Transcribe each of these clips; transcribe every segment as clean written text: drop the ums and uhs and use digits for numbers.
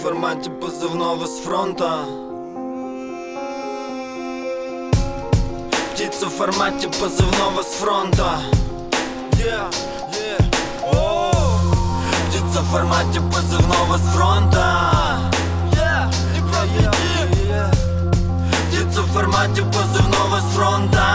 формате позывного с фронта. Птица в формате позывного с фронта. Птица в формате позывного с фронта. Птица в формате позывного с фронта.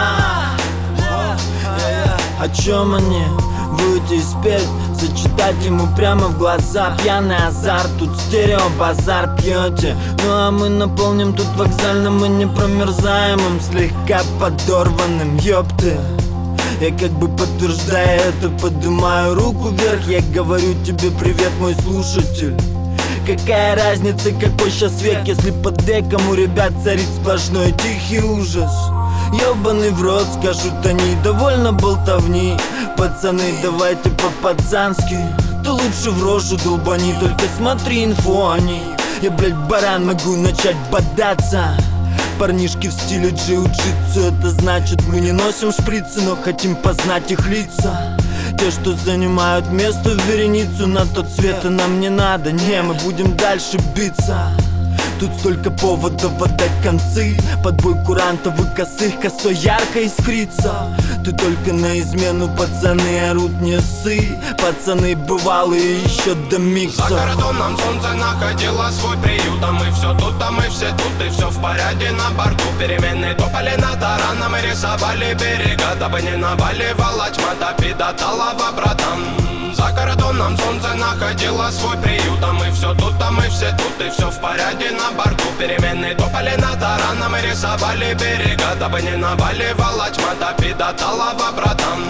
О чем они? Выйти и спеть, зачитать ему прямо в глаза. Пьяный азарт, тут стерео-базар пьете. Ну а мы наполним тут вокзальным и непромерзаемым, слегка подорванным, ёпты. Я как бы подтверждая это, поднимаю руку вверх. Я говорю тебе привет, мой слушатель. Какая разница, какой сейчас век, если под веком у ребят царит сплошной тихий ужас. Ёбаный в рот, скажут они, довольно болтовни. Пацаны, давайте по-пацански. Ты лучше в рожу долбани, только смотри инфу о ней. Я, блядь, баран, могу начать бодаться. Парнишки в стиле джиу-джитсу, это значит мы не носим шприцы, но хотим познать их лица. Те, что занимают место в вереницу, на тот свет и нам не надо, не, мы будем дальше биться. Тут столько поводов отдать концы, подбой курантов и косых, косой ярко искрится. Ты только на измену, пацаны, орут не ссы. Пацаны бывалые еще до микса. За кордоном солнце находило свой приют, а мы все тут, а мы все тут, и все в порядке на борту. Переменные топали на тарана, мы рисовали берега, дабы не наваливала тьма, топи до талого, братан. За кордоном солнце находило свой приют, а мы все тут, а мы все тут, и все в порядке на борту. Переменные топали на тарана, мы рисовали берега, дабы не наваливала тьма, топи до талого, братан.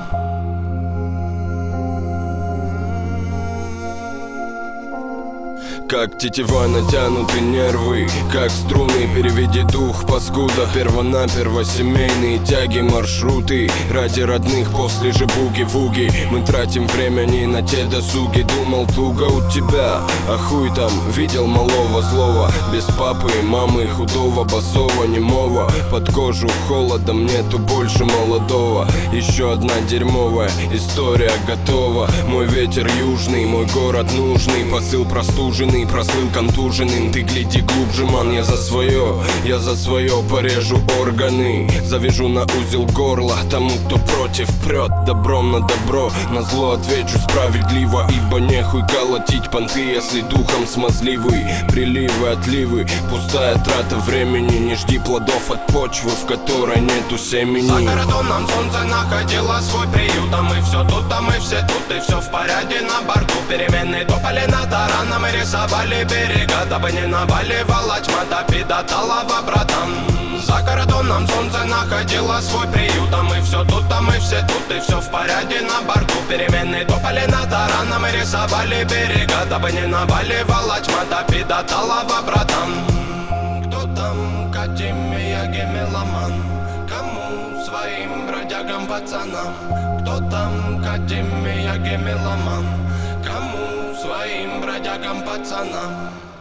Как тетива натянуты нервы, как струны, переведи дух, паскуда. Первонаперво семейные тяги, маршруты. Ради родных после же буги-вуги. Мы тратим время не на те досуги. Думал, туго у тебя, а хуй там. Видел малого злого, без папы и мамы, худого, босого, немого. Под кожу холодом нету больше молодого. Еще одна дерьмовая история готова. Мой ветер южный, мой город нужный. Посыл простуженный, прослыл контуженным. Ты гляди глубже, ман, я за свое порежу органы. Завяжу на узел горла тому, кто против прет. Добром на добро, на зло отвечу справедливо. Ибо нехуй колотить понты, если духом смазливый. Приливы, отливы, пустая трата времени. Не жди плодов от почвы, в которой нету семени. За кордоном солнце находило свой приют, а мы все тут, а мы все тут, и все в порядке на борту. Переменные топали на тарана, мы рисовали берега, дабы не наваливала тьма, топи до талого, братан. За кордоном солнце находило свой приют, а мы все тут, а мы все тут, и все в порядке на борту. Переменные топали на тарана, мы рисовали берега, дабы не наваливала тьма, топи до талого, братан. Кто там, Академия Гемеломан? Кому? Своим бродягам, пацанам. Кто там, Академия Гемеломан? Кому? Своим бродягам, пацанам.